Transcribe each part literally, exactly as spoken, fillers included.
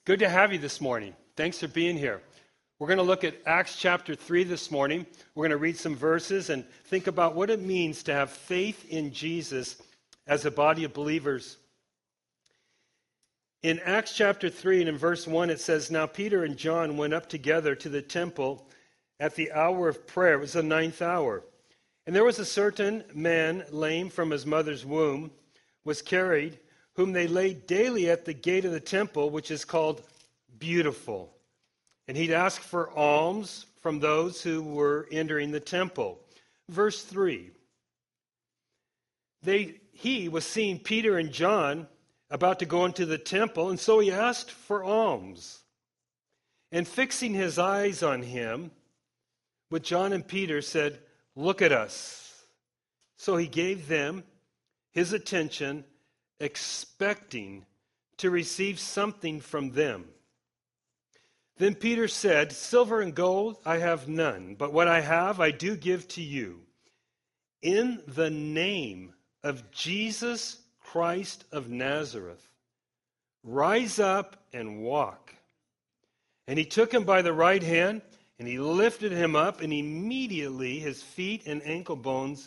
Good to have you this morning. Thanks for being here. We're going to look at Acts chapter three this morning. We're going to read some verses and think about what it means to have faith in Jesus as a body of believers. In Acts chapter three and in verse one it says, "Now Peter and John went up together to the temple at the hour of prayer." It was the ninth hour. "And there was a certain man lame from his mother's womb, was carried, whom they laid daily at the gate of the temple, which is called Beautiful. And he'd ask for alms from those who were entering the temple." Verse three. They, he was seeing Peter and John about to go into the temple, and so he asked for alms. And fixing his eyes on him, with John and Peter said, "Look at us." So he gave them his attention, expecting to receive something from them. Then Peter said, "Silver and gold I have none, but what I have I do give to you. In the name of Jesus Christ of Nazareth, rise up and walk." And he took him by the right hand, and he lifted him up, and immediately his feet and ankle bones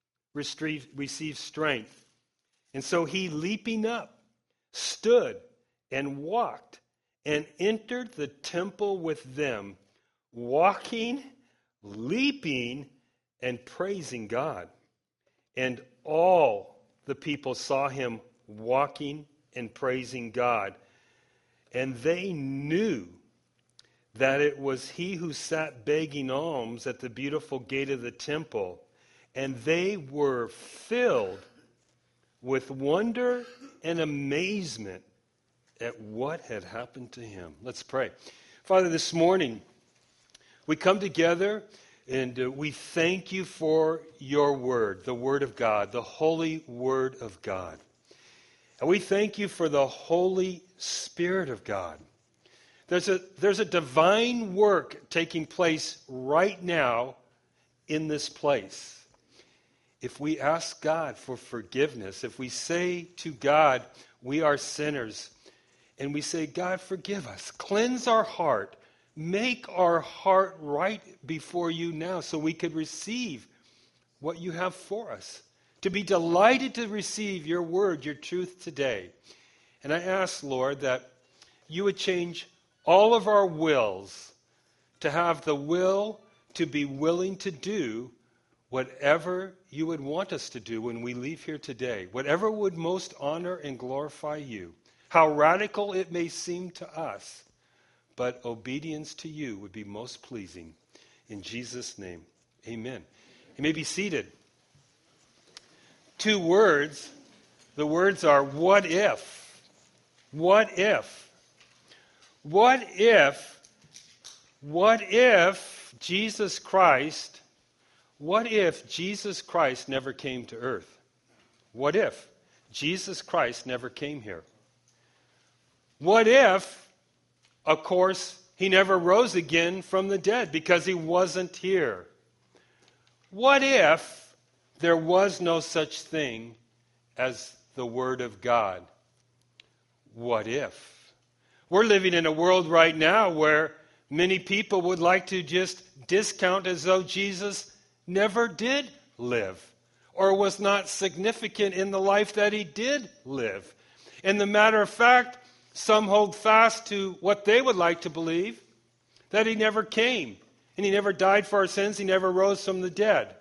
received strength. And so he, leaping up, stood and walked and entered the temple with them, walking, leaping, and praising God. And all the people saw him walking and praising God. And they knew that it was he who sat begging alms at the beautiful gate of the temple. And they were filled with wonder and amazement at what had happened to him. Let's pray. Father, this morning we come together and uh, we thank you for your word, the word of God, the holy word of God. And we thank you for the Holy Spirit of God. There's a, there's a divine work taking place right now in this place. If we ask God for forgiveness, if we say to God, we are sinners, and we say, "God, forgive us, cleanse our heart, make our heart right before you now so we could receive what you have for us, to be delighted to receive your word, your truth today." And I ask, Lord, that you would change all of our wills to have the will to be willing to do whatever you would want us to do when we leave here today, whatever would most honor and glorify you, how radical it may seem to us, but obedience to you would be most pleasing. In Jesus' name, amen. You may be seated. Two words. The words are, what if? What if? What if, what if Jesus Christ What if Jesus Christ never came to earth? What if Jesus Christ never came here? What if, of course, he never rose again from the dead because he wasn't here? What if there was no such thing as the Word of God? What if? We're living in a world right now where many people would like to just discount as though Jesus never did live, or was not significant in the life that he did live. And the matter of fact, some hold fast to what they would like to believe, that he never came, and he never died for our sins, he never rose from the dead.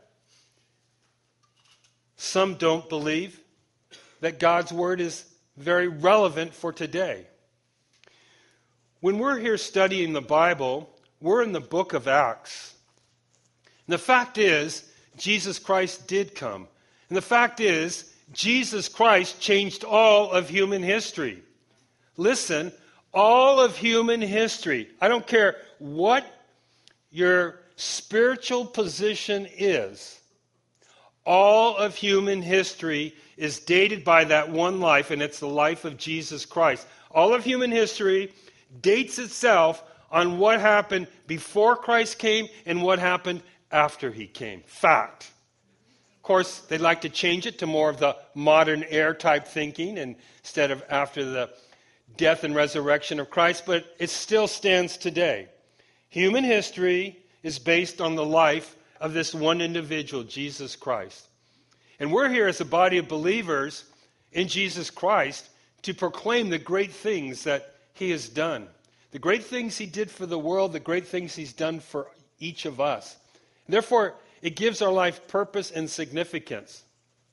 Some don't believe that God's word is very relevant for today. When we're here studying the Bible, we're in the book of Acts. And the fact is, Jesus Christ did come. And the fact is, Jesus Christ changed all of human history. Listen, all of human history. I don't care what your spiritual position is. All of human history is dated by that one life, and it's the life of Jesus Christ. All of human history dates itself on what happened before Christ came and what happened after he came. Fact. Of course, they'd like to change it to more of the modern era type thinking, and instead of after the death and resurrection of Christ, but it still stands today. Human history is based on the life of this one individual, Jesus Christ. And we're here as a body of believers in Jesus Christ to proclaim the great things that he has done. The great things he did for the world, the great things he's done for each of us. Therefore, it gives our life purpose and significance.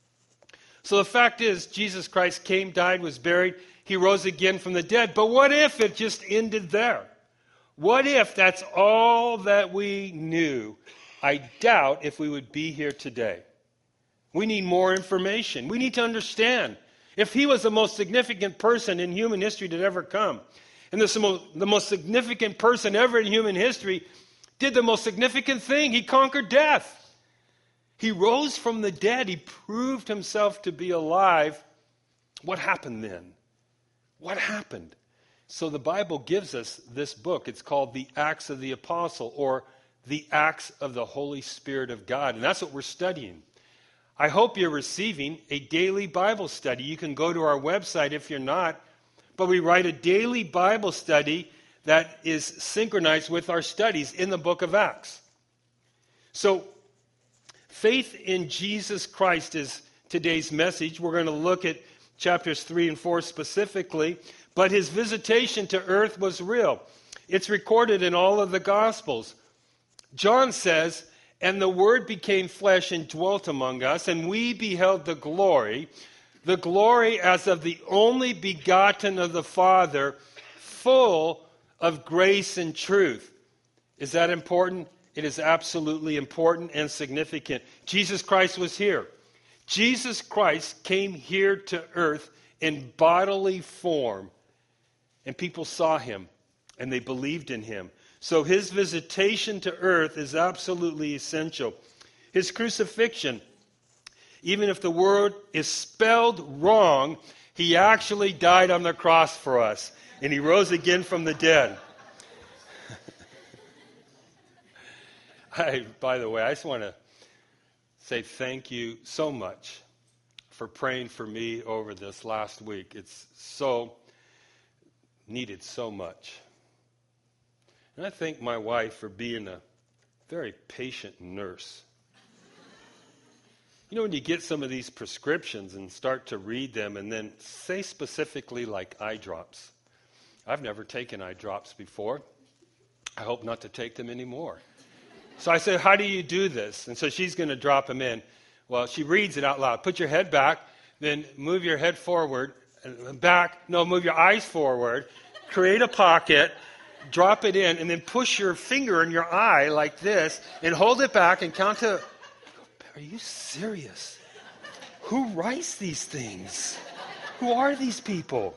So the fact is, Jesus Christ came, died, was buried, he rose again from the dead. But what if it just ended there? What if that's all that we knew? I doubt if we would be here today. We need more information. We need to understand. If he was the most significant person in human history to ever come, and the, the most significant person ever in human history did the most significant thing, he conquered death. He rose from the dead. He proved himself to be alive. What happened then? What happened? So the Bible gives us this book. It's called the Acts of the Apostle, or the Acts of the Holy Spirit of God. And that's what we're studying. I hope you're receiving a daily Bible study. You can go to our website if you're not. But we write a daily Bible study that is synchronized with our studies in the book of Acts. So, faith in Jesus Christ is today's message. We're going to look at chapters three and four specifically. But his visitation to earth was real. It's recorded in all of the Gospels. John says, "And the Word became flesh and dwelt among us, and we beheld the glory, the glory as of the only begotten of the Father, full of grace and truth." Is that important? It is absolutely important and significant. Jesus Christ was here. Jesus Christ came here to earth in bodily form, and people saw him, and they believed in him. So his visitation to earth is absolutely essential. His crucifixion, even if the word is spelled wrong, he actually died on the cross for us, and he rose again from the dead. I, by the way, I just want to say thank you so much for praying for me over this last week. It's so needed so much. And I thank my wife for being a very patient nurse. You know, when you get some of these prescriptions and start to read them and then say specifically like eye drops. I've never taken eye drops before. I hope not to take them anymore. So I said, "How do you do this?" And so she's going to drop them in. Well, she reads it out loud. Put your head back, then move your head forward, and back. No, move your eyes forward. Create a pocket, drop it in, and then push your finger in your eye like this, and hold it back and count to... Are you serious? Who writes these things? Who are these people?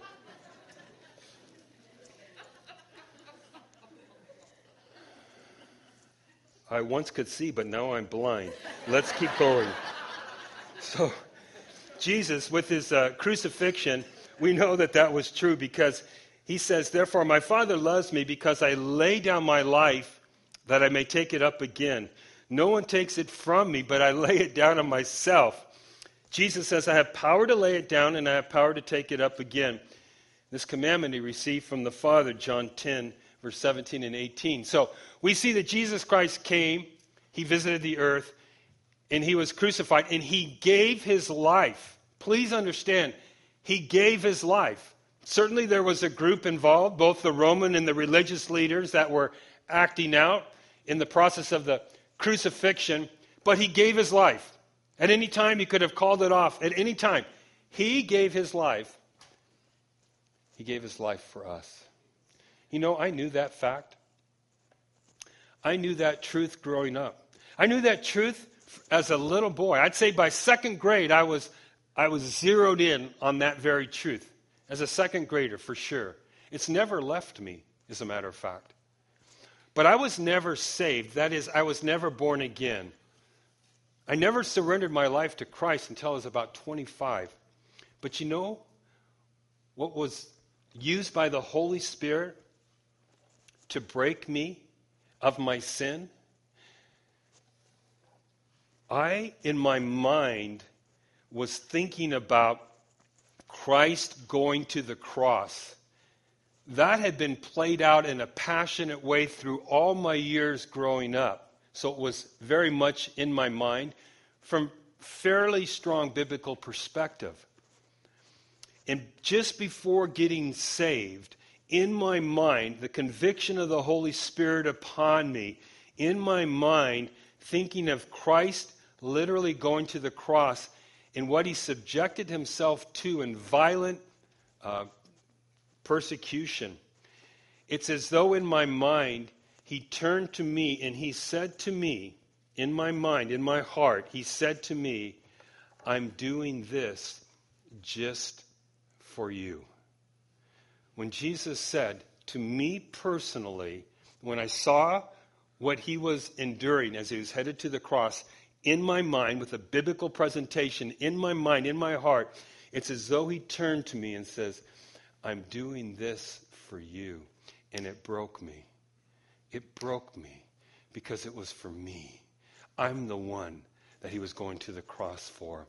I once could see, but now I'm blind. Let's keep going. So, Jesus, with his uh, crucifixion, we know that that was true because he says, "Therefore my Father loves me because I lay down my life that I may take it up again. No one takes it from me, but I lay it down on myself." Jesus says, "I have power to lay it down and I have power to take it up again." This commandment he received from the Father, John ten, verse seventeen and eighteen. So we see that Jesus Christ came, he visited the earth, and he was crucified, and he gave his life. Please understand, he gave his life. Certainly there was a group involved, both the Roman and the religious leaders that were acting out in the process of the crucifixion, but he gave his life. At any time he could have called it off. At any time. He gave his life. He gave his life for us. You know, I knew that fact. I knew that truth growing up. I knew that truth as a little boy. I'd say by second grade, I was I was zeroed in on that very truth. As a second grader, for sure. It's never left me, as a matter of fact. But I was never saved. That is, I was never born again. I never surrendered my life to Christ until I was about twenty-five. But you know what was used by the Holy Spirit to break me of my sin? I, in my mind, was thinking about Christ going to the cross that had been played out in a passionate way through all my years growing up. So it was very much in my mind from fairly strong biblical perspective. And just before getting saved, in my mind, the conviction of the Holy Spirit upon me, in my mind, thinking of Christ literally going to the cross and what he subjected himself to in violent uh, persecution. It's as though in my mind, he turned to me and he said to me, in my mind, in my heart, he said to me, I'm doing this just for you. When Jesus said to me personally, when I saw what he was enduring as he was headed to the cross, in my mind, with a biblical presentation, in my mind, in my heart, it's as though he turned to me and says, I'm doing this for you. And it broke me. It broke me because it was for me. I'm the one that he was going to the cross for.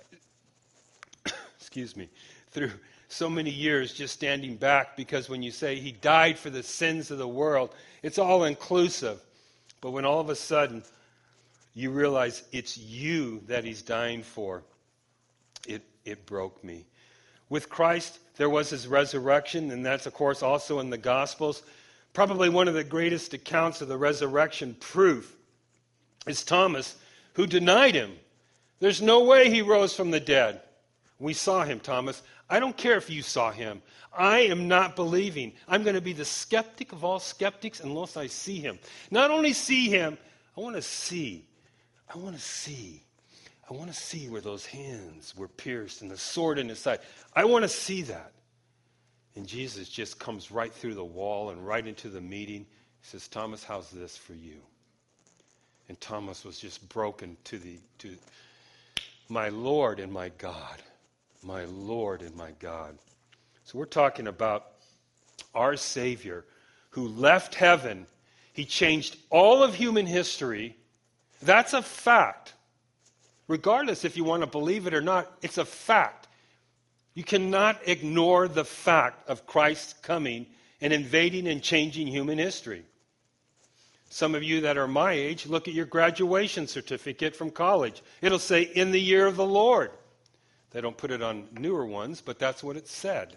Excuse me. Through so many years just standing back, because when you say he died for the sins of the world, it's all inclusive. But when all of a sudden you realize it's you that he's dying for, it, it broke me. With Christ, there was his resurrection, and that's, of course, also in the Gospels. Probably one of the greatest accounts of the resurrection proof is Thomas, who denied him. There's no way he rose from the dead. We saw him, Thomas. I don't care if you saw him. I am not believing. I'm going to be the skeptic of all skeptics unless I see him. Not only see him, I want to see. I want to see. I want to see where those hands were pierced and the sword in his side. I want to see that. And Jesus just comes right through the wall and right into the meeting. He says, Thomas, how's this for you? And Thomas was just broken to the to my Lord and my God. My Lord and my God. So we're talking about our Savior who left heaven. He changed all of human history. That's a fact. Regardless if you want to believe it or not, it's a fact. You cannot ignore the fact of Christ coming and invading and changing human history. Some of you that are my age, look at your graduation certificate from college. It'll say, in the year of the Lord. They don't put it on newer ones, but that's what it said.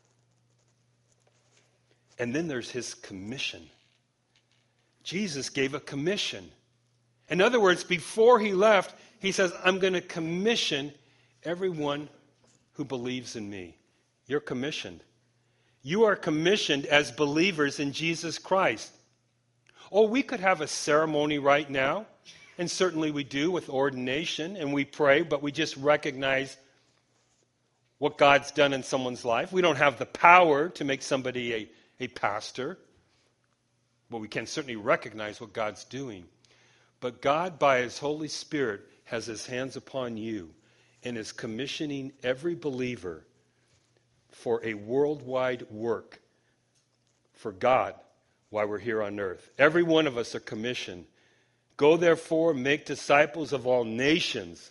And then there's his commission. Jesus gave a commission. In other words, before he left, he says, I'm going to commission everyone who believes in me. You're commissioned. You are commissioned as believers in Jesus Christ. Oh, we could have a ceremony right now, and certainly we do with ordination, and we pray, but we just recognize what God's done in someone's life. We don't have the power to make somebody a, a pastor, but we can certainly recognize what God's doing. But God, by his Holy Spirit, has his hands upon you and is commissioning every believer for a worldwide work for God while we're here on earth. Every one of us are commissioned. Go therefore, make disciples of all nations,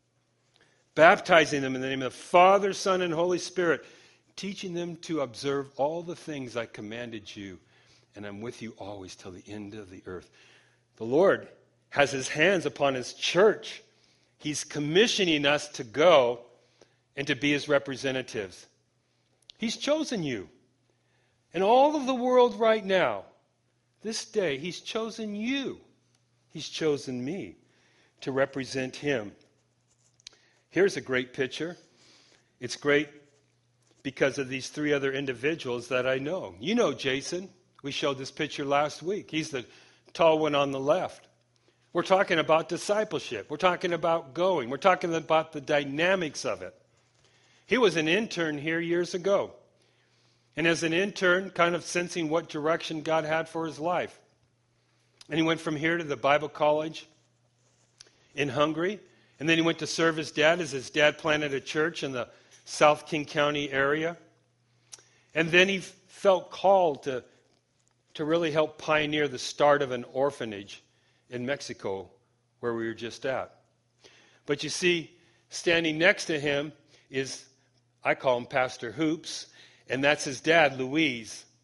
baptizing them in the name of the Father, Son, and Holy Spirit, teaching them to observe all the things I commanded you, and I'm with you always till the end of the earth. The Lord has his hands upon his church. He's commissioning us to go and to be his representatives. He's chosen you. And all of the world right now, this day, he's chosen you. He's chosen me to represent him. Here's a great picture. It's great because of these three other individuals that I know. You know Jason. We showed this picture last week. He's the tall one on the left. We're talking about discipleship. We're talking about going. We're talking about the dynamics of it. He was an intern here years ago. And as an intern, kind of sensing what direction God had for his life. And he went from here to the Bible college in Hungary. And then he went to serve his dad as his dad planted a church in the South King County area. And then he felt called to, to really help pioneer the start of an orphanage in Mexico, where we were just at. But you see, standing next to him is, I call him Pastor Hoops, and that's his dad, Louise.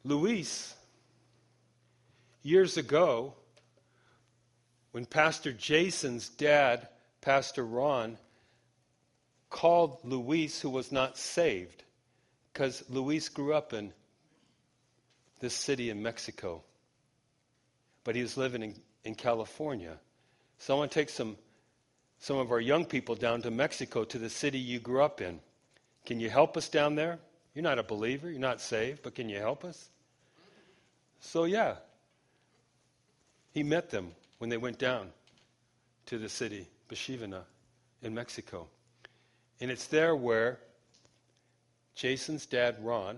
Luis, years ago, when Pastor Jason's dad, Pastor Ron, called Luis, who was not saved, because Luis grew up in this city in Mexico, but he was living in, in California. So I want to take some, some of our young people down to Mexico, to the city you grew up in. Can you help us down there? You're not a believer, you're not saved, but can you help us? So yeah, he met them when they went down to the city, Bishivana, in Mexico. And it's there where Jason's dad, Ron,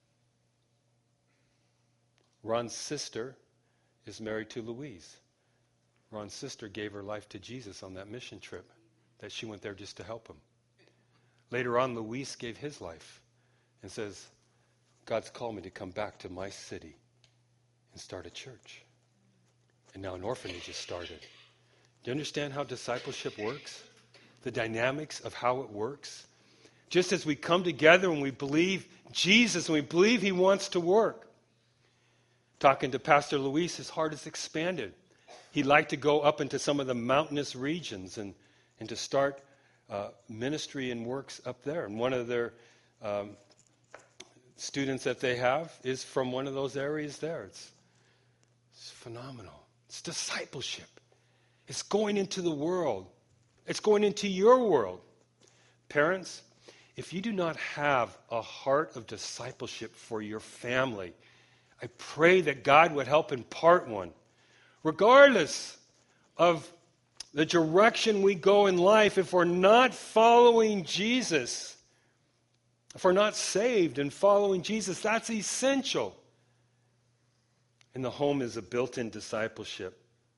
Ron's sister is married to Louise. Ron's sister gave her life to Jesus on that mission trip that she went there just to help him. Later on, Luis gave his life and says, God's called me to come back to my city and start a church. And now an orphanage has started. Do you understand how discipleship works? The dynamics of how it works? Just as we come together and we believe Jesus and we believe he wants to work. Talking to Pastor Luis, his heart is expanded. He'd like to go up into some of the mountainous regions and, and to start uh, ministry and works up there. And one of their um, students that they have is from one of those areas there. It's, it's phenomenal. It's discipleship. It's going into the world. It's going into your world. Parents, if you do not have a heart of discipleship for your family, I pray that God would help impart one. Regardless of the direction we go in life, if we're not following Jesus, if we're not saved and following Jesus, that's essential. And the home is a built-in discipleship.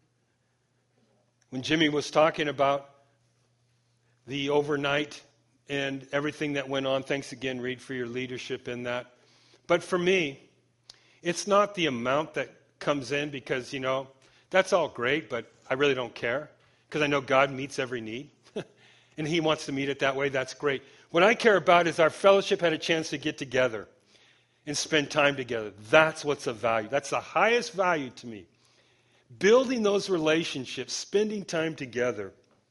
When Jimmy was talking about the overnight and everything that went on, thanks again, Reed, for your leadership in that. But for me, it's not the amount that comes in because, you know, that's all great, but I really don't care because I know God meets every need. And he wants to meet it that way. That's great. What I care about is our fellowship had a chance to get together and spend time together. That's what's of value. That's the highest value to me. Building those relationships, spending time together.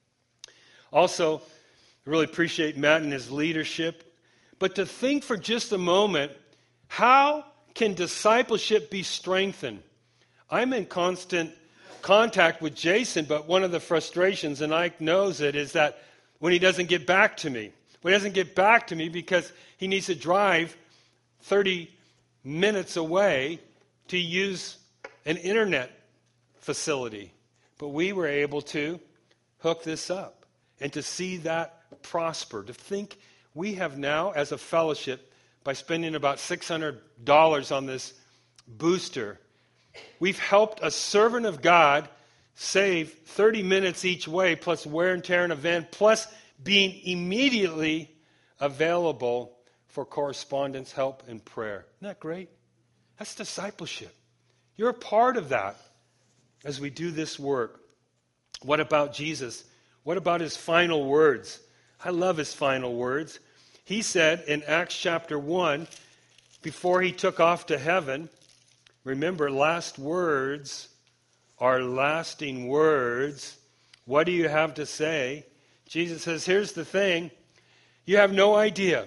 Also, I really appreciate Matt and his leadership. But to think for just a moment, how can discipleship be strengthened? I'm in constant contact with Jason, but one of the frustrations, and Ike knows it, is that when he doesn't get back to me. When he doesn't get back to me because he needs to drive thirty minutes away to use an internet facility. But we were able to hook this up and to see that prosper. To think we have now, as a fellowship, by spending about six hundred dollars on this booster, we've helped a servant of God save thirty minutes each way, plus wear and tear in a van, plus being immediately available for correspondence, help, and prayer. Isn't that great? That's discipleship. You're a part of that as we do this work. What about Jesus? What about his final words? I love his final words. He said in Acts chapter one, before he took off to heaven, remember, last words are lasting words. What do you have to say? Jesus says, here's the thing. You have no idea.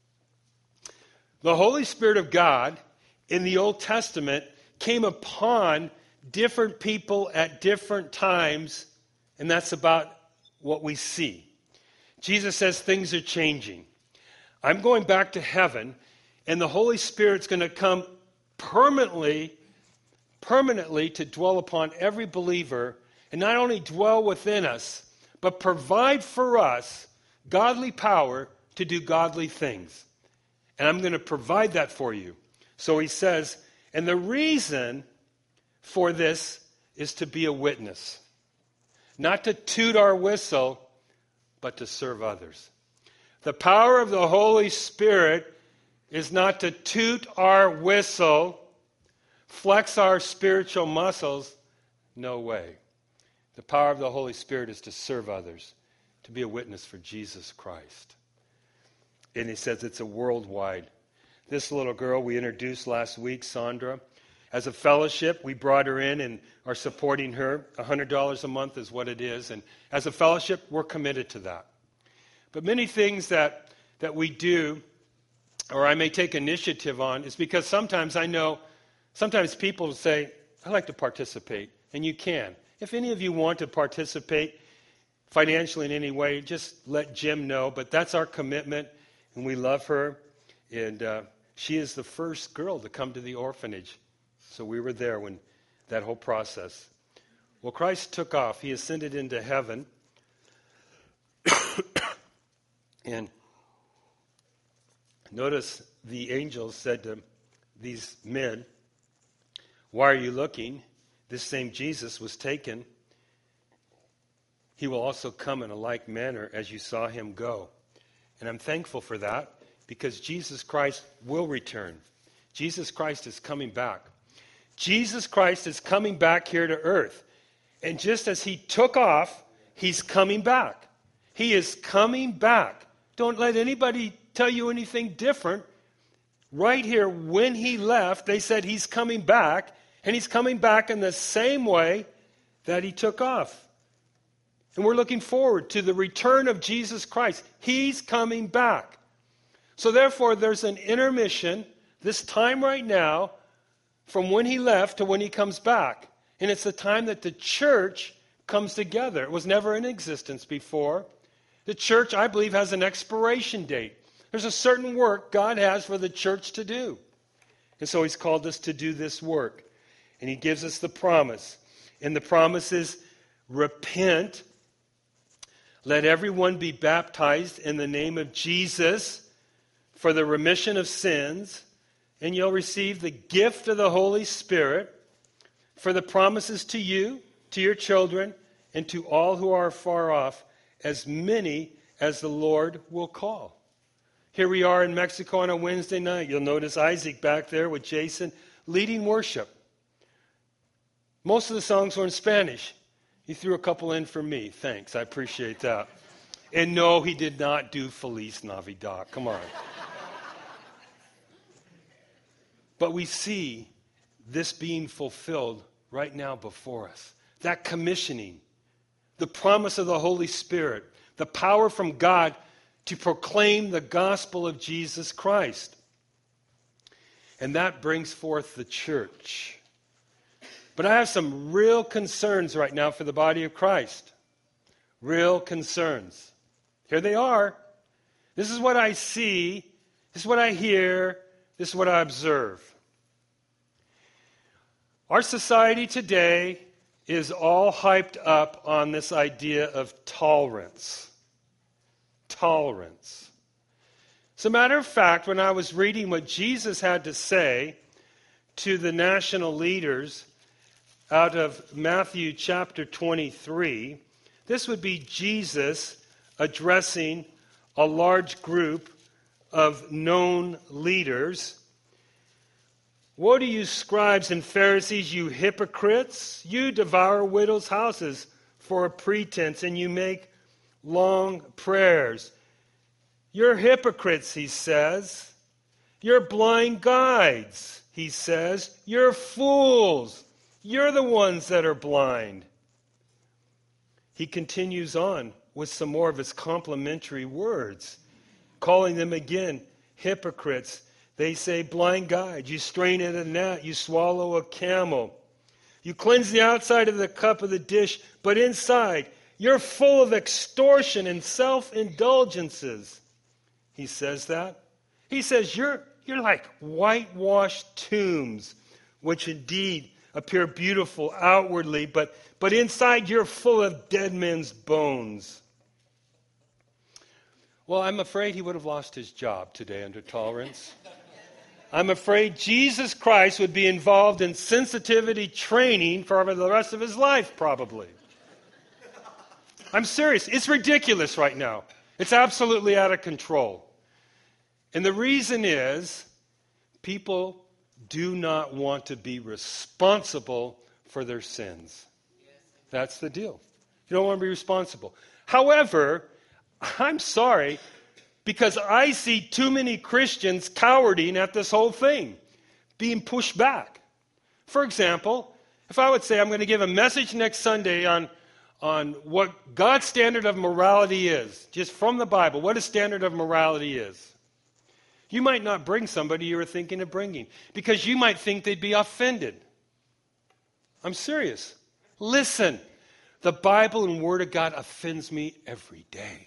The Holy Spirit of God in the Old Testament came upon different people at different times, and that's about what we see. Jesus says things are changing. I'm going back to heaven, and the Holy Spirit's going to come permanently, permanently to dwell upon every believer, and not only dwell within us, but provide for us godly power to do godly things. And I'm going to provide that for you. So he says, and the reason for this is to be a witness. Not to toot our whistle, but to serve others. The power of the Holy Spirit is not to toot our whistle, flex our spiritual muscles. No way. The power of the Holy Spirit is to serve others, to be a witness for Jesus Christ. And he says it's a worldwide. This little girl we introduced last week, Sandra. As a fellowship, we brought her in and are supporting her. one hundred dollars a month is what it is. And as a fellowship, we're committed to that. But many things that, that we do, or I may take initiative on, is because sometimes I know, sometimes people say, I'd like to participate. And you can. If any of you want to participate financially in any way, just let Jim know. But that's our commitment, and we love her. And uh, she is the first girl to come to the orphanage. So we were there when that whole process. Well, Christ took off. He ascended into heaven. And notice the angels said to these men, why are you looking? This same Jesus was taken. He will also come in a like manner as you saw him go. And I'm thankful for that because Jesus Christ will return. Jesus Christ is coming back. Jesus Christ is coming back here to earth. And just as he took off, he's coming back. He is coming back. Don't let anybody tell you anything different. Right here, when he left, they said he's coming back. And he's coming back in the same way that he took off. And we're looking forward to the return of Jesus Christ. He's coming back. So therefore, there's an intermission, this time right now, from when he left to when he comes back. And it's the time that the church comes together. It was never in existence before. The church, I believe, has an expiration date. There's a certain work God has for the church to do. And so he's called us to do this work. And he gives us the promise. And the promise is, repent. Let everyone be baptized in the name of Jesus for the remission of sins. And you'll receive the gift of the Holy Spirit, for the promises to you, to your children, and to all who are far off, as many as the Lord will call. Here we are in Mexico on a Wednesday night. You'll notice Isaac back there with Jason leading worship. Most of the songs were in Spanish. He threw a couple in for me. Thanks, I appreciate that. And no, he did not do Feliz Navidad. Come on. But we see this being fulfilled right now before us. That commissioning, the promise of the Holy Spirit, the power from God to proclaim the gospel of Jesus Christ. And that brings forth the church. But I have some real concerns right now for the body of Christ. Real concerns. Here they are. This is what I see. This is what I hear. This is what I observe. Our society today is all hyped up on this idea of tolerance. Tolerance. As a matter of fact, when I was reading what Jesus had to say to the national leaders out of Matthew chapter twenty-three, this would be Jesus addressing a large group of known leaders. Woe to you, scribes and Pharisees, you hypocrites! You devour widows' houses for a pretense, and you make long prayers. You're hypocrites, he says. You're blind guides, he says. You're fools. You're the ones that are blind. He continues on with some more of his complimentary words, calling them again hypocrites. They say, blind guide, you strain at a gnat, you swallow a camel. You cleanse the outside of the cup of the dish, but inside, you're full of extortion and self-indulgences. He says that. He says, you're, you're like whitewashed tombs, which indeed appear beautiful outwardly, but, but inside you're full of dead men's bones. Well, I'm afraid he would have lost his job today under tolerance. I'm afraid Jesus Christ would be involved in sensitivity training for the rest of his life, probably. I'm serious. It's ridiculous right now. It's absolutely out of control. And the reason is people do not want to be responsible for their sins. That's the deal. You don't want to be responsible. However, I'm sorry, Because I see too many Christians cowarding at this whole thing, being pushed back. For example, if I would say I'm going to give a message next Sunday on, on what God's standard of morality is, just from the Bible, what a standard of morality is, you might not bring somebody you were thinking of bringing because you might think they'd be offended. I'm serious. Listen, the Bible and Word of God offends me every day.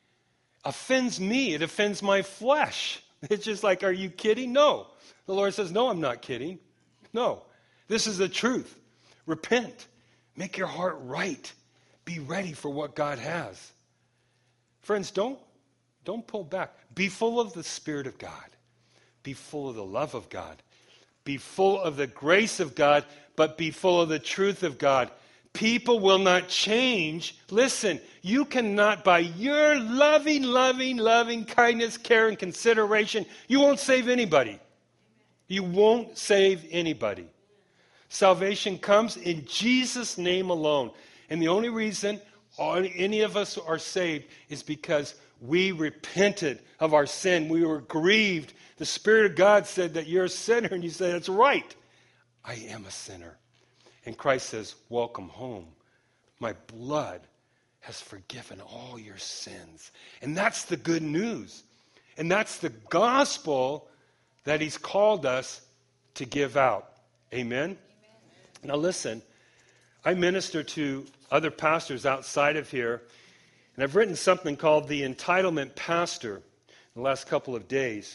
Offends me. It offends my flesh. It's just like, are you kidding? No. The Lord says, no, I'm not kidding. No. This is the truth. Repent. Make your heart right. Be ready for what God has. Friends, don't, don't pull back. Be full of the Spirit of God. Be full of the love of God. Be full of the grace of God, but be full of the truth of God. People will not change. Listen, you cannot, by your loving, loving, loving kindness, care, and consideration, you won't save anybody. You won't save anybody. Salvation comes in Jesus' name alone. And the only reason any of us are saved is because we repented of our sin. We were grieved. The Spirit of God said that you're a sinner, and you say, that's right. I am a sinner. And Christ says, welcome home. My blood has forgiven all your sins. And that's the good news. And that's the gospel that he's called us to give out. Amen? Amen. Now listen, I minister to other pastors outside of here, and I've written something called the Entitlement Pastor in the last couple of days.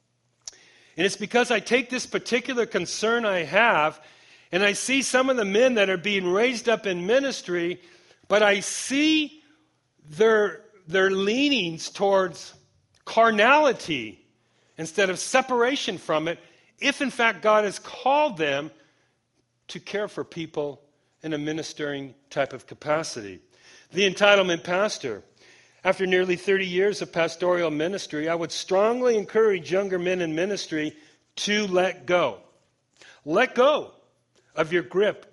And it's because I take this particular concern I have, and I see some of the men that are being raised up in ministry, but I see their, their leanings towards carnality instead of separation from it, if in fact God has called them to care for people in a ministering type of capacity. The Entitlement Pastor. After nearly thirty years of pastoral ministry, I would strongly encourage younger men in ministry to let go. Let go of your grip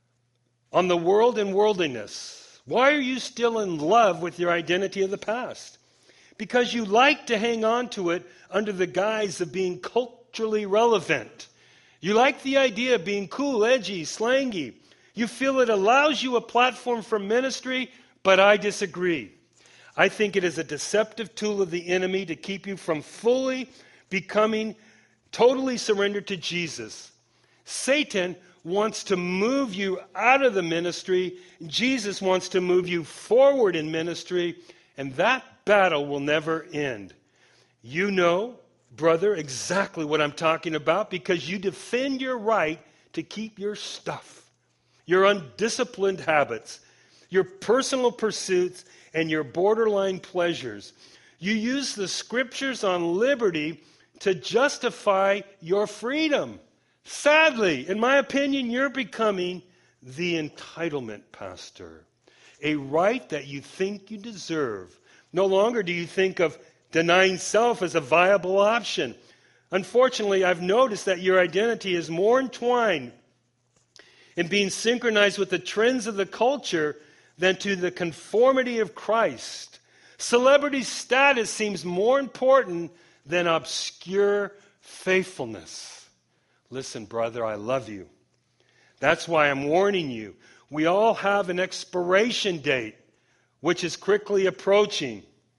on the world and worldliness. Why are you still in love with your identity of the past? Because you like to hang on to it under the guise of being culturally relevant. You like the idea of being cool, edgy, slangy. You feel it allows you a platform for ministry, but I disagree. I think it is a deceptive tool of the enemy to keep you from fully becoming totally surrendered to Jesus. Satan wants to move you out of the ministry. Jesus wants to move you forward in ministry, and that battle will never end. You know, brother, exactly what I'm talking about because you defend your right to keep your stuff, your undisciplined habits, your personal pursuits, and your borderline pleasures. You use the scriptures on liberty to justify your freedom. Sadly, in my opinion, you're becoming the entitlement pastor, a right that you think you deserve. No longer do you think of denying self as a viable option. Unfortunately, I've noticed that your identity is more entwined in being synchronized with the trends of the culture than to the conformity of Christ. Celebrity status seems more important than obscure faithfulness. Listen, brother, I love you. That's why I'm warning you. We all have an expiration date, which is quickly approaching.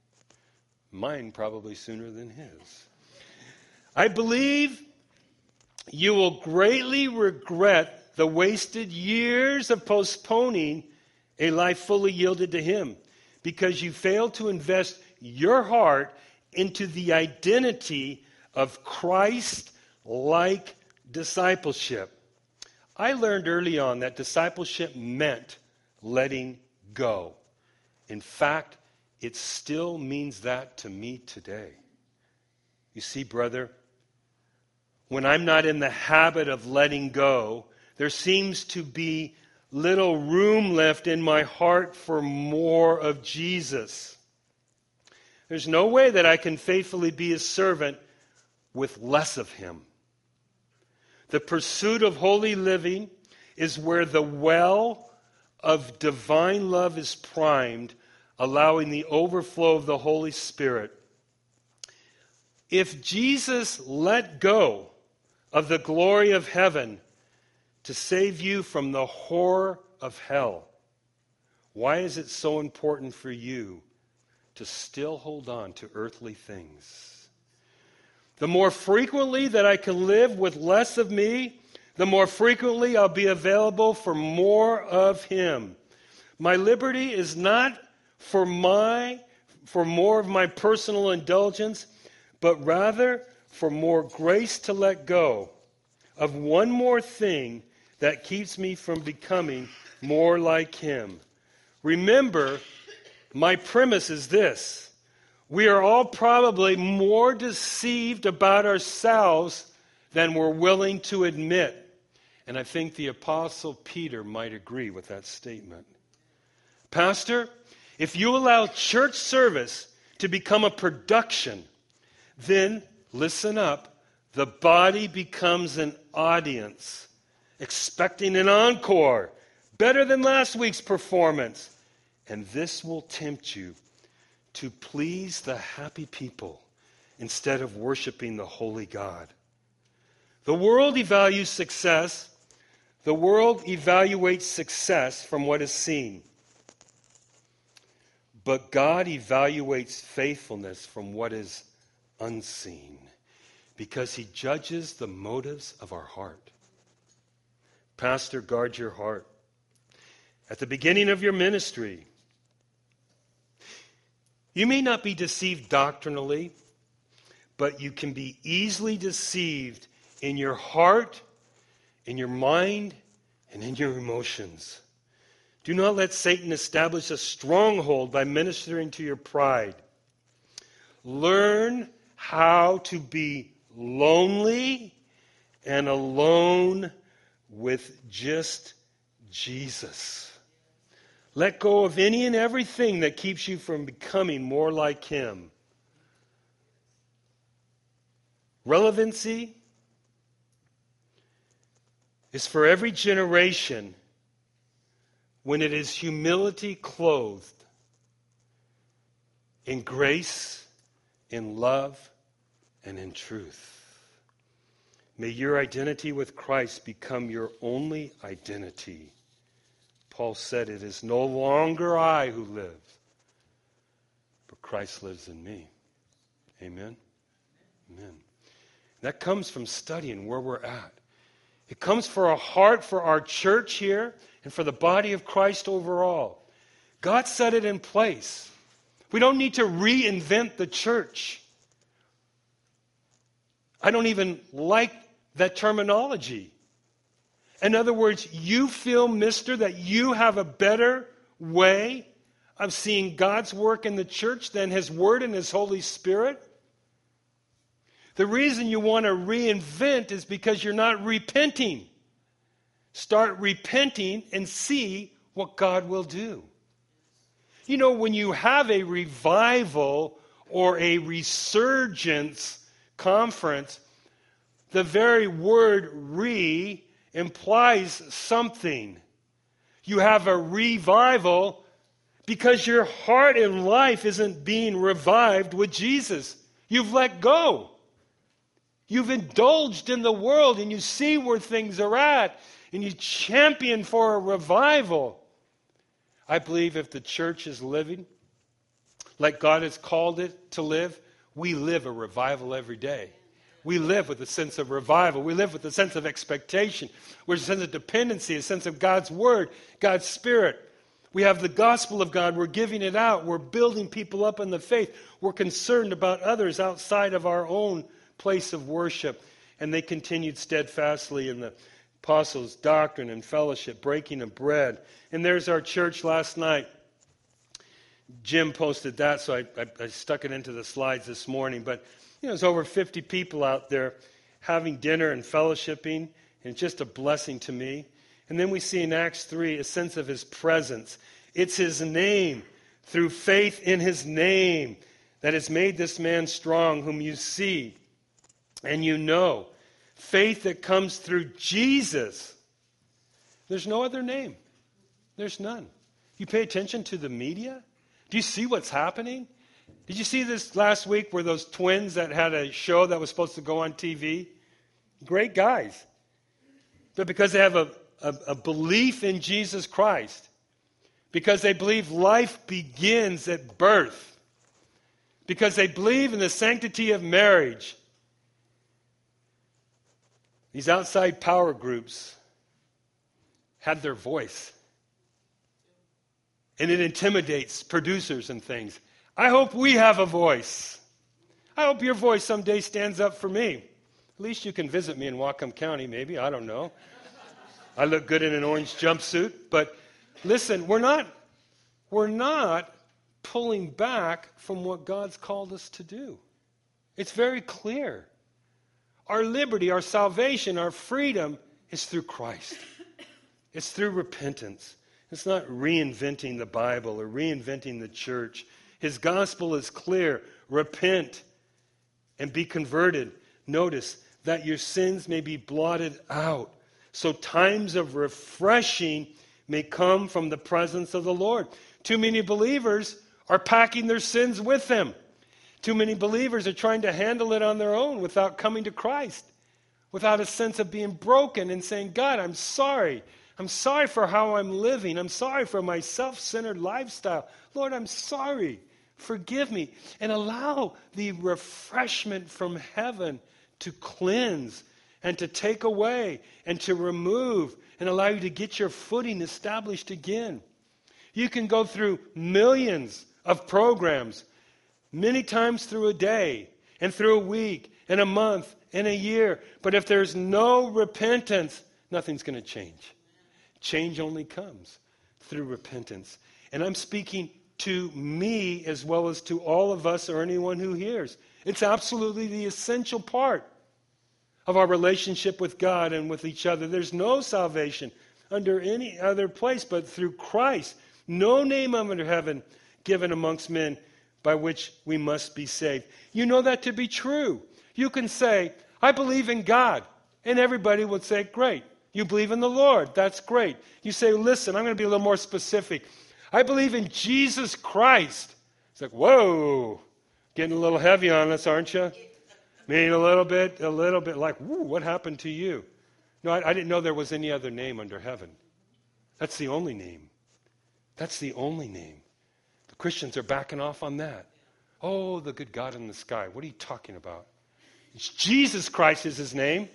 Mine probably sooner than his. I believe you will greatly regret the wasted years of postponing a life fully yielded to him because you failed to invest your heart into the identity of Christ-like discipleship. I learned early on that discipleship meant letting go. In fact, it still means that to me today. You see, brother, when I'm not in the habit of letting go, there seems to be little room left in my heart for more of Jesus. There's no way that I can faithfully be a servant with less of him. The pursuit of holy living is where the well of divine love is primed, allowing the overflow of the Holy Spirit. If Jesus let go of the glory of heaven to save you from the horror of hell, why is it so important for you to still hold on to earthly things? The more frequently that I can live with less of me, the more frequently I'll be available for more of Him. My liberty is not for my for more of my personal indulgence, but rather for more grace to let go of one more thing that keeps me from becoming more like Him. Remember, my premise is this: we are all probably more deceived about ourselves than we're willing to admit. And I think the Apostle Peter might agree with that statement. Pastor, if you allow church service to become a production, then, listen up, the body becomes an audience, expecting an encore, better than last week's performance. And this will tempt you to please the happy people instead of worshiping the holy God. The world evalues success. The world evaluates success from what is seen. But God evaluates faithfulness from what is unseen, because He judges the motives of our heart. Pastor, guard your heart. At the beginning of your ministry, you may not be deceived doctrinally, but you can be easily deceived in your heart, in your mind, and in your emotions. Do not let Satan establish a stronghold by ministering to your pride. Learn how to be lonely and alone with just Jesus. Let go of any and everything that keeps you from becoming more like Him. Relevancy is for every generation when it is humility clothed in grace, in love, and in truth. May your identity with Christ become your only identity. Paul said, it is no longer I who live, but Christ lives in me. Amen? Amen. That comes from studying where we're at. It comes for a heart for our church here and for the body of Christ overall. God set it in place. We don't need to reinvent the church. I don't even like that terminology. In other words, you feel, mister, that you have a better way of seeing God's work in the church than His Word and His Holy Spirit? The reason you want to reinvent is because you're not repenting. Start repenting and see what God will do. You know, when you have a revival or a resurgence conference, the very word re implies something. You have a revival because your heart and life isn't being revived with Jesus. You've let go. You've indulged in the world and you see where things are at and you champion for a revival. I believe if the church is living like God has called it to live, we live a revival every day. We live with a sense of revival. We live with a sense of expectation, with a sense of dependency, a sense of God's Word, God's Spirit. We have the gospel of God. We're giving it out. We're building people up in the faith. We're concerned about others outside of our own place of worship. And they continued steadfastly in the apostles' doctrine and fellowship, breaking of bread. And there's our church last night. Jim posted that, so I, I, I stuck it into the slides this morning. But you know, there's over fifty people out there having dinner and fellowshipping, and it's just a blessing to me. And then we see in Acts three a sense of His presence. It's His name, through faith in His name, that has made this man strong, whom you see and you know. Faith that comes through Jesus. There's no other name. There's none. You pay attention to the media? Do you see what's happening? Did you see this last week where those twins that had a show that was supposed to go on T V? Great guys. But because they have a, a, a belief in Jesus Christ, because they believe life begins at birth, because they believe in the sanctity of marriage, these outside power groups had their voice. And it intimidates producers and things. I hope we have a voice. I hope your voice someday stands up for me. At least you can visit me in Whatcom County, maybe. I don't know. I look good in an orange jumpsuit. But listen, we're not, we're not pulling back from what God's called us to do. It's very clear. Our liberty, our salvation, our freedom is through Christ. It's through repentance. It's not reinventing the Bible or reinventing the church. His gospel is clear. Repent and be converted. Notice that your sins may be blotted out. So times of refreshing may come from the presence of the Lord. Too many believers are packing their sins with them. Too many believers are trying to handle it on their own without coming to Christ, without a sense of being broken and saying, God, I'm sorry. I'm sorry for how I'm living. I'm sorry for my self-centered lifestyle. Lord, I'm sorry. Forgive me. And allow the refreshment from heaven to cleanse and to take away and to remove and allow you to get your footing established again. You can go through millions of programs, many times through a day and through a week and a month and a year. But if there's no repentance, nothing's going to change. Change only comes through repentance. And I'm speaking to me as well as to all of us or anyone who hears. It's absolutely the essential part of our relationship with God and with each other. There's no salvation under any other place but through Christ. No name under heaven given amongst men by which we must be saved. You know that to be true. You can say, I believe in God. And everybody would say, great. You believe in the Lord. That's great. You say, listen, I'm going to be a little more specific. I believe in Jesus Christ. It's like, whoa, getting a little heavy on us, aren't you? Meaning a little bit, a little bit like, whoo, what happened to you? No, I, I didn't know there was any other name under heaven. That's the only name. That's the only name. The Christians are backing off on that. Oh, the good God in the sky. What are you talking about? It's Jesus Christ is his name.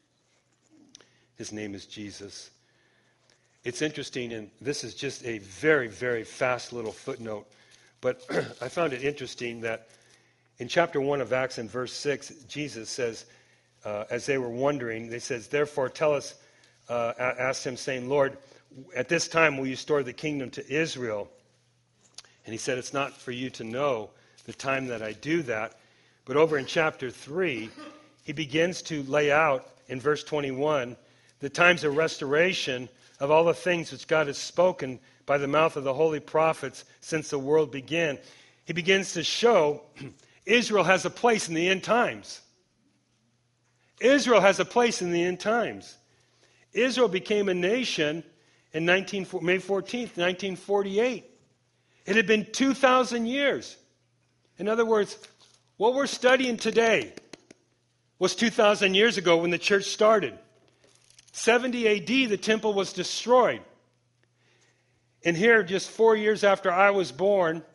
His name is Jesus. It's interesting, and this is just a very, very fast little footnote, but I found it interesting that in chapter one of Acts in verse six, Jesus says, uh, as they were wondering, they says, therefore tell us, uh, asked him saying, Lord, at this time will you restore the kingdom to Israel? And he said, it's not for you to know the time that I do that. But over in chapter three, he begins to lay out in verse twenty-one the times of restoration of all the things which God has spoken by the mouth of the holy prophets since the world began. He begins to show Israel has a place in the end times. Israel has a place in the end times. Israel became a nation in May fourteenth, nineteen forty-eight. It had been two thousand years. In other words, what we're studying today was two thousand years ago when the church started. seventy A D, the temple was destroyed. And here, just four years after I was born,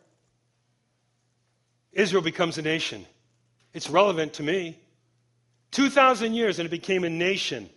Israel becomes a nation. It's relevant to me. two thousand years and it became a nation.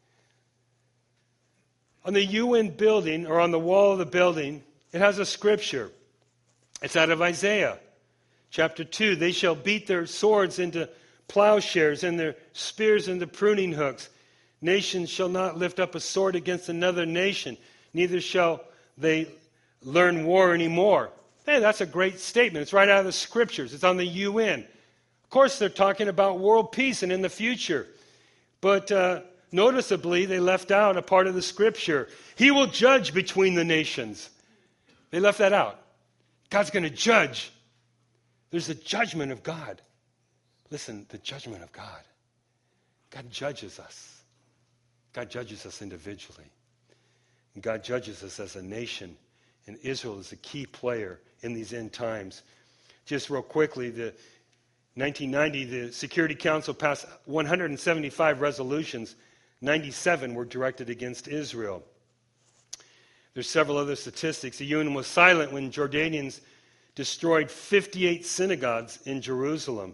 On the U N building, or on the wall of the building, it has a scripture. It's out of Isaiah chapter two. They shall beat their swords into plowshares and their spears into pruning hooks. Nation shall not lift up a sword against another nation, neither shall they learn war anymore. Hey, that's a great statement. It's right out of the scriptures. It's on the U N. Of course, they're talking about world peace and in the future. But uh, noticeably, they left out a part of the scripture. He will judge between the nations. They left that out. God's going to judge. There's the judgment of God. Listen, the judgment of God. God judges us. God judges us individually. And God judges us as a nation. And Israel is a key player in these end times. Just real quickly, the nineteen ninety, the Security Council passed one hundred seventy-five resolutions. ninety-seven were directed against Israel. There's several other statistics. The U N was silent when Jordanians destroyed fifty-eight synagogues in Jerusalem.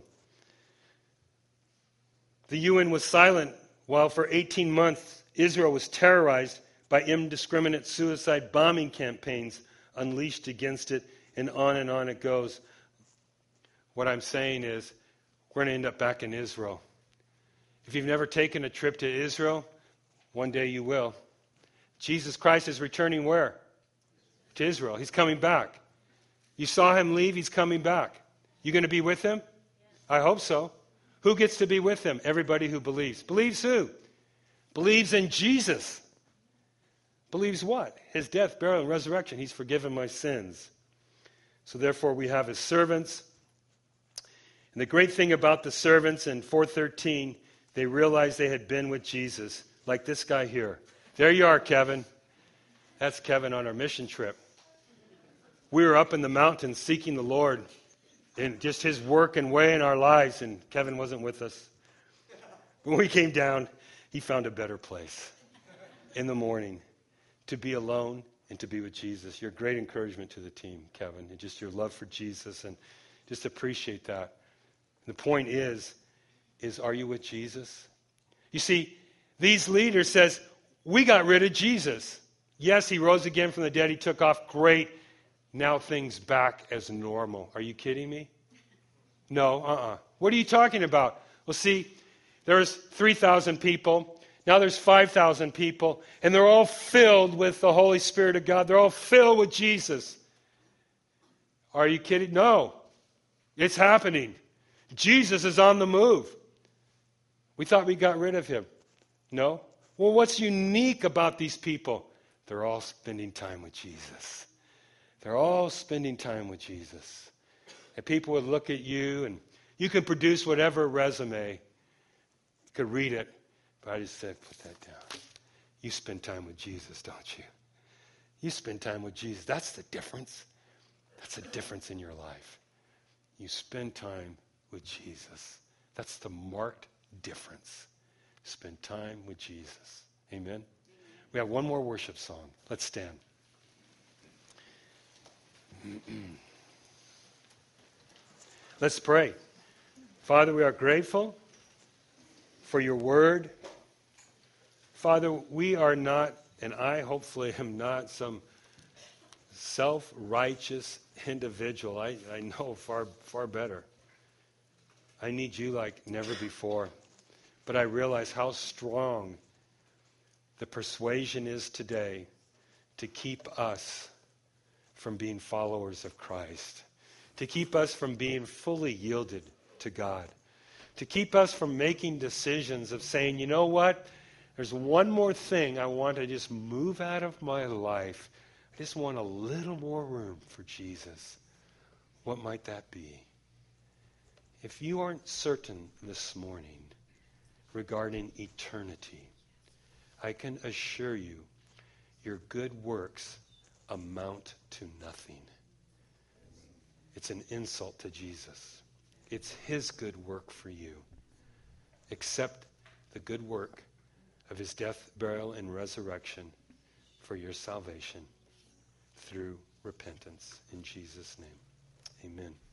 The U N was silent while for eighteen months Israel was terrorized by indiscriminate suicide bombing campaigns unleashed against it, and on and on it goes. What I'm saying is, we're going to end up back in Israel. If you've never taken a trip to Israel, one day you will. Jesus Christ is returning where? To Israel. He's coming back. You saw him leave, he's coming back. You going to be with him? I hope so. Who gets to be with him? Everybody who believes. Believes who? Believes in Jesus. Believes what? His death, burial, and resurrection. He's forgiven my sins. So therefore we have his servants. And the great thing about the servants in four thirteen, they realized they had been with Jesus, like this guy here. There you are, Kevin. That's Kevin on our mission trip. We were up in the mountains seeking the Lord and just his work and way in our lives, and Kevin wasn't with us. When we came down, he found a better place in the morning to be alone and to be with Jesus. You're a great encouragement to the team, Kevin, and just your love for Jesus, and just appreciate that. The point is, is are you with Jesus? You see, these leaders says, we got rid of Jesus. Yes, he rose again from the dead. He took off. Great. Now things back as normal. Are you kidding me? No, uh-uh. What are you talking about? Well, see, there's three thousand people. Now there's five thousand people. And they're all filled with the Holy Spirit of God. They're all filled with Jesus. Are you kidding? No. It's happening. Jesus is on the move. We thought we got rid of him. No. Well, what's unique about these people? They're all spending time with Jesus. They're all spending time with Jesus. And people would look at you, and you can produce whatever resume. You could read it. But I just said, put that down. You spend time with Jesus, don't you? You spend time with Jesus. That's the difference. That's the difference in your life. You spend time with Jesus. That's the marked difference. Spend time with Jesus. Amen? We have one more worship song. Let's stand. Let's pray. Father, we are grateful for your word. Father, we are not, and I hopefully am not, some self-righteous individual. I, I know far, far better. I need you like never before. But I realize how strong the persuasion is today to keep us from being followers of Christ, to keep us from being fully yielded to God, to keep us from making decisions of saying, you know what, there's one more thing I want to just move out of my life. I just want a little more room for Jesus. What might that be? If you aren't certain this morning regarding eternity, I can assure you your good works amount to nothing. It's an insult to Jesus. It's his good work for you. Accept the good work of his death, burial, and resurrection for your salvation through repentance. In Jesus' name, amen.